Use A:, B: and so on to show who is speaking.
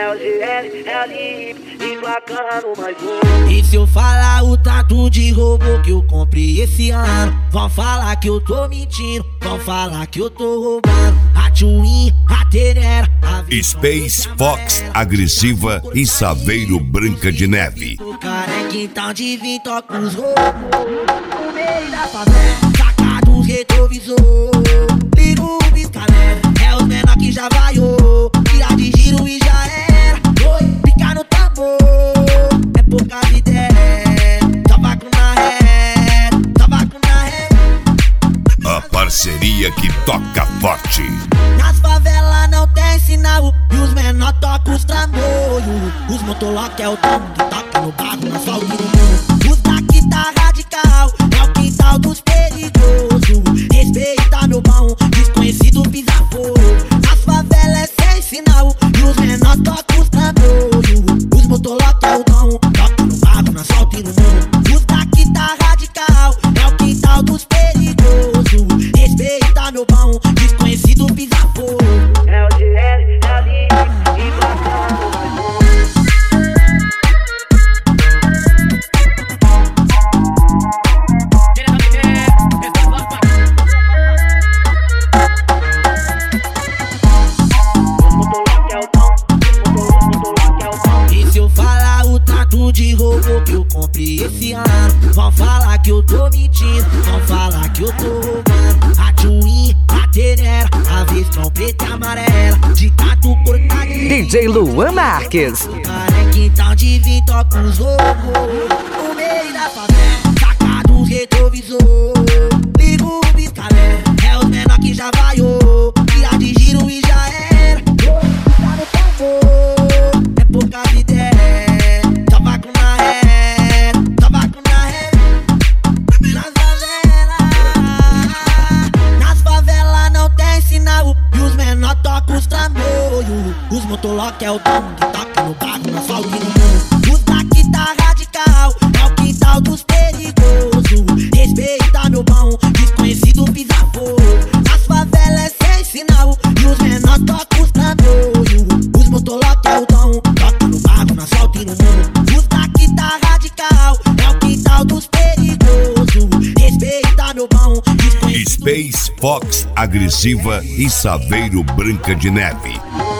A: LGL, LIP, emplacando mais um.
B: E se eu falar o tanto de robô que eu comprei esse ano, vão falar que eu tô mentindo, vão falar que eu tô roubando. A Twin, a Tenera, a
C: Space Fox agressiva e Saveiro Branca de Neve.
B: O cara é quintal de vim, toca os robôs no meio da favela, saca dos retrovisor, liga o pisca-alerta, é os menor que já vaiou, tira de giro e já era. Oi, pica no tambor, é pouca ideia, tabaco na ré, tabaco na ré.
C: A parceria que toca forte.
B: Nas favelas não tem sinal e os menor tocam os trambolhos. Os motolock é o tom que toca no barro, no asfalto e no morro. Os daqui tá radical, é o quintal dos perigosos. Respeita meu bom, desconhecido pisa fogo. Nas favelas é sem sinal e os menor tocam os trambolhos. Os motolock é o tom, toca no barro, no asfalto e no morro. Os daqui tá radical, é o quintal dos perigosos. Respeita meu bom, desconhecido pisa fogo.
A: LGL, LIP, emplacando mais um.
B: E se eu falar o tanto de robô que eu comprei esse ano, vão falar que eu tô mentindo, vão falar que eu tô roubando. A Twin, a Tenera, a Vestrão preta e amarela, de tato cortadinho.
D: DJ Luan Marques.
B: O cara é quintal de vim, toca os robôs no meio da favela, saca dos retrovisor, liga o pisca-alerta, é os menor que já vaiou, tira de giro e já era. Tá no tambor, é pouca ideia, tabaco na ré, tabaco na ré. Nas favelas não tem sinal e os menor tocam os trambolhos. Os motolock é o tom que toca no barro, no asfalto e no morro. Os daqui tá radical, é o quintal dos perigosos. Respeita meu bom, desconhecido pisa fogo. Nas favelas é sem sinal e os menor tocam os trambolhos. Os motolock é o tom, toca no barro, no asfalto e no morro. Os daqui tá radical, é o quintal dos perigosos. Respeita meu bom, desconhecido.
C: Space Fox agressiva e Saveiro Branca de Neve.